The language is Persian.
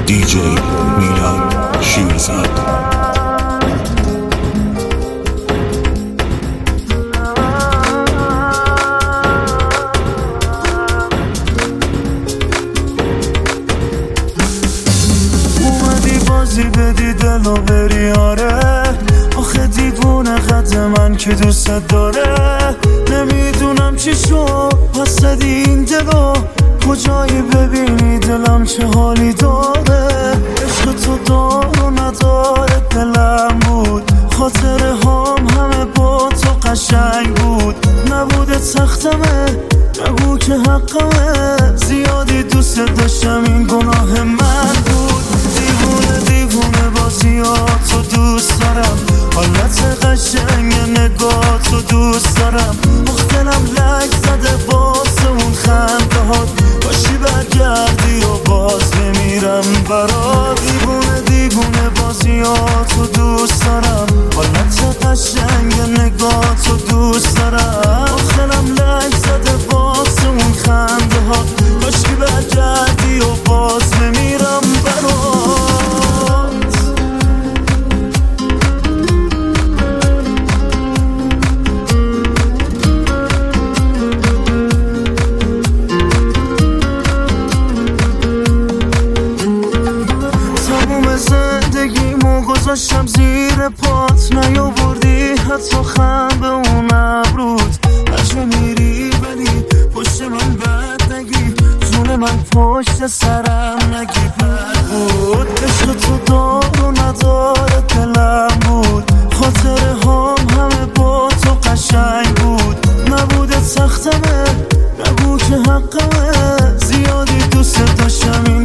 DJ میلاد شیرزاد. بازی بدی دلو بری آره، آخه دیوونه قد من که دوست داره. نمیدونم چی شد پس زدی این دلو، کجایی ببینی دلم چه حالی داره. عشق تو دار و نداره دلم بود، خاطره هام همه با تو قشنگ بود. نبوده سختمه نگو که حقمه، زیادی دوست داشتم این گناه من بود. دیوونه بازیاتو دوست دارم، حالت قشنگ نگاهتو دوست دارم. مختلم لک زده واسه اون خنده هات، باشی برگردی و باز بمیرم برات. دیوونه بازیاتو دوست دارم، حالت قشنگ نگاهتو دوست دارم. مختلم لک زده واسه اون خنده هات، باشی برگردی و باز بمیرم برات. گذاشتم زیر پات، نیاوردی حتی خم به اون ابروت. هرچه میری ولی پشت من بد نگی، جون من پشت سرم نگی بد بود. عشق تو دار و نداره دلم بود، خاطره هام همه با تو قشنگ بود. نبوده سختمه نگو که حقمه، زیادی دوست داشتم این